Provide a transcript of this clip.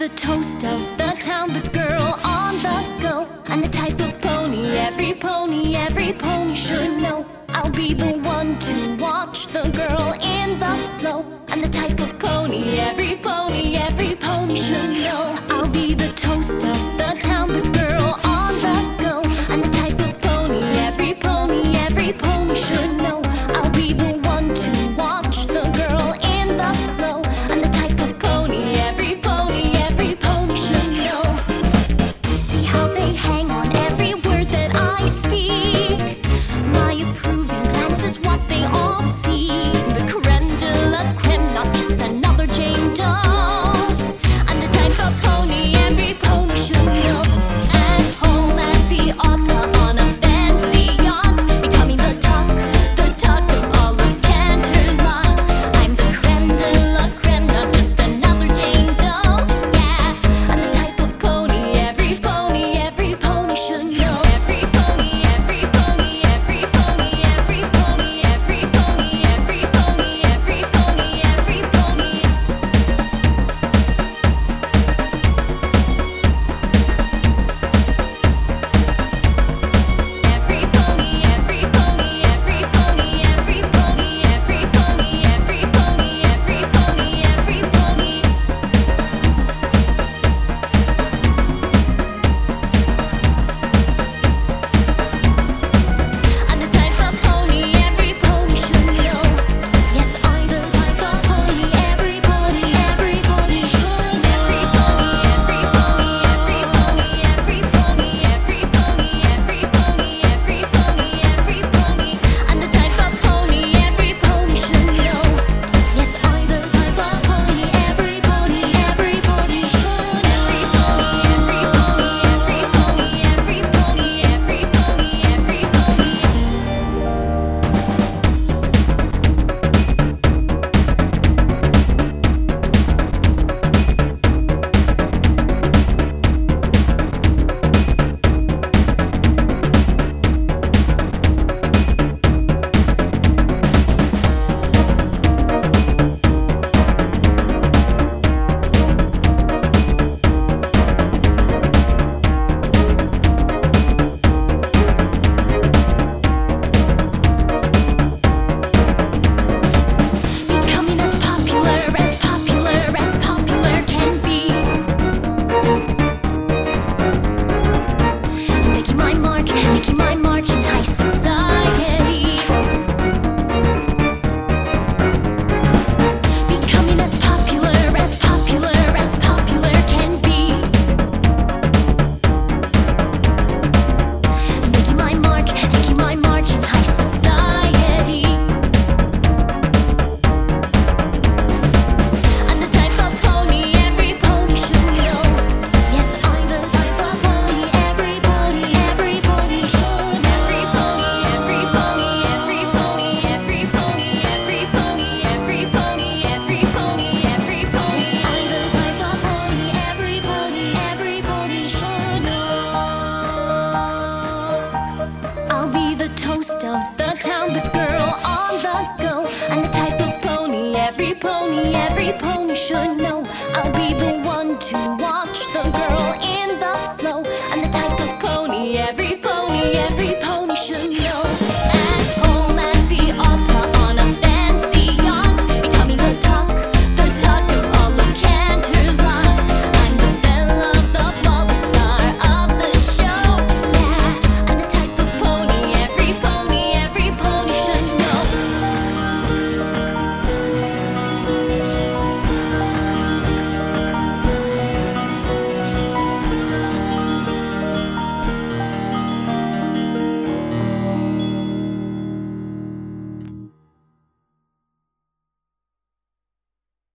The toast of the town, the girl on the go, and the type of pony every pony should know. I'll be the one to watch the girl in the flow, and the type of pony every pony should know. I'll be the toast of the town, the girl on the go, and the type of pony every pony should know. I'll be the one to watch the girl in the flow, and the type of pony every pony should know. See how they hang on every word that I speak. My approving glance is what they all see. The creme de la creme, not just another Jane Doe. And the type of pony every pony should know. At home at the opera on a fancy yacht, becoming the talk of all of Canterlot. I'm the creme de la creme, not just another Jane Doe. Yeah, and the type of pony every pony should know. Every pony, every pony, every pony, every pony, every pony, every pony, every pony, every pony. Every pony, every pony, every pony, every pony, every pony, every pony, every pony, every pony. And the type of pony every pony should know. Yes, I'm the type of pony every pony should know. Every pony, every pony, every pony, every pony, every pony, every pony, every pony, every pony. And the type of pony every pony should know. Yes, I'm the type of pony every pony should know. Every pony, every pony, every pony, every pony, every pony, every pony. Becoming as popular can be. Making my mark in high society. Becoming as popular can be. Making my mark in high society. And the type of pony every pony should know. Yes, I'm the type of pony every pony should know. Every pony, every pony, every pony, every pony, every pony, every pony, every pony, every pony. Yes, I'm the type of pony every pony should know. I'll be the toast of the town, the girl on the go, and the type of pony every pony should know. I'll be the one